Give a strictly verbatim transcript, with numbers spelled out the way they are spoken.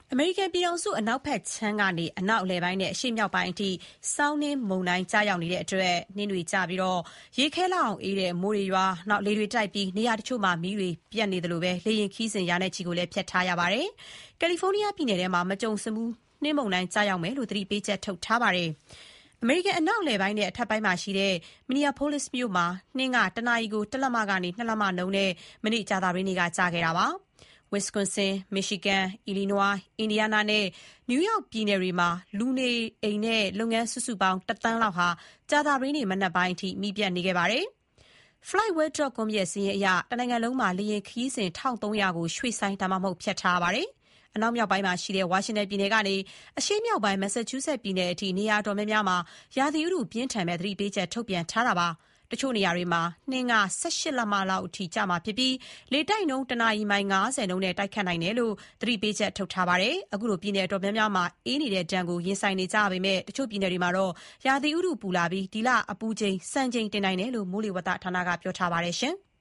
အမေရိကန်ပြည်ထောင်စုအနောက်ဘက်ခြမ်းကနေအနောက်အလယ်ပိုင်းနဲ့အရှေ့မြောက်ပိုင်းအထိဆောင်းနှင်းမုန်တိုင်းကျရောက်နေတဲ့အတွက်နှင်းတွေကျပြီးရေခဲလောက်အောင်အေးတဲ့မိုးတွေရွာလေတွေတိုက်ပြီးနေရာတချို့မှာမီးတွေပြတ်နေသလိုလေယာဉ်ခီးစဉ်ရာနဲ့ချီကိုလည်းဖျက်ထားရပါတယ်။ကယ်လီဖိုးနီးယားပြည်နယ်ထဲမှာမကြုံစဖူးနှင်းမုန်တိုင်းကျရောက်မယ်လို့သတိပေးချက်ထုတ်ထားပါတယ်။အမေရိကန်အနောက်အလယ်ပိုင်းနဲ့အထက်ပိုင်းမှာရှိတဲ့ Minneapolis မြို့မှာနှင်းကတနာရီကိုတလက်မကနေနှစ်လက်မနှုန်းနဲ့မနေ့ကြာသပတေးနေ့ကကျခဲ့တာပါ။ Wisconsin, Michigan, Illinois, Indiana နဲ့ New York ပြည်နယ်တွေမှာလူနေအိမ်နဲ့လုပ်ငန်းစုစုပေါင်းတစ်သန်းလောက်ဟာကြာသပတေးနေ့မနက်ပိုင်းအထိမီးပြတ်နေခဲ့ပါတယ်။ Flightweb ဒုတ် com ရဲ့စာရင်းအရတနိုင်ငံလုံးမှာလေယာဉ်ခရီးစဉ် ၁၃၀၀ ကိုရွှေ့ဆိုင်းဒါမှမဟုတ်ဖျက်ထားရပါတယ်။အနောက်မြောက်ပိုင်းမှာရှိတဲ့ဝါရှင်တန်ပြည်နယ်ကနေအရှေ့မြောက်ပိုင်း Massachusetts ပြည်နယ်အထိနေရာတော်များများမှာရာသီဥတုပြင်းထန်မဲ့သတိပေးချက်ထုတ်ပြန်ထားတာပါ။တချို့နေရာတွေမှာနှင်းက၁၈လက်မလောက်အထိကျမှာဖြစ်ပြီးလေတိုက်နှုန်းတနာရီမိုင်၅၀နှုန်းနဲ့တိုက်ခတ်နိုင်တယ်လို့သတိပေးချက်ထုတ်ထားပါတယ်။အခုလိုပြည်နယ်တော်များများမှာအေးနေတဲ့ဒဏ်ကိုရင်ဆိုင်နေကြရပေမဲ့တချို့ပြည်နယ်တွေမှာတော့ရာသီဥတုပူလာပြီးဒီလအပူချိန်စံချိန်တင်နိုင်တယ်လို့မိုးလေဝသဌာနကပြောထားပါတယ်ရှင်။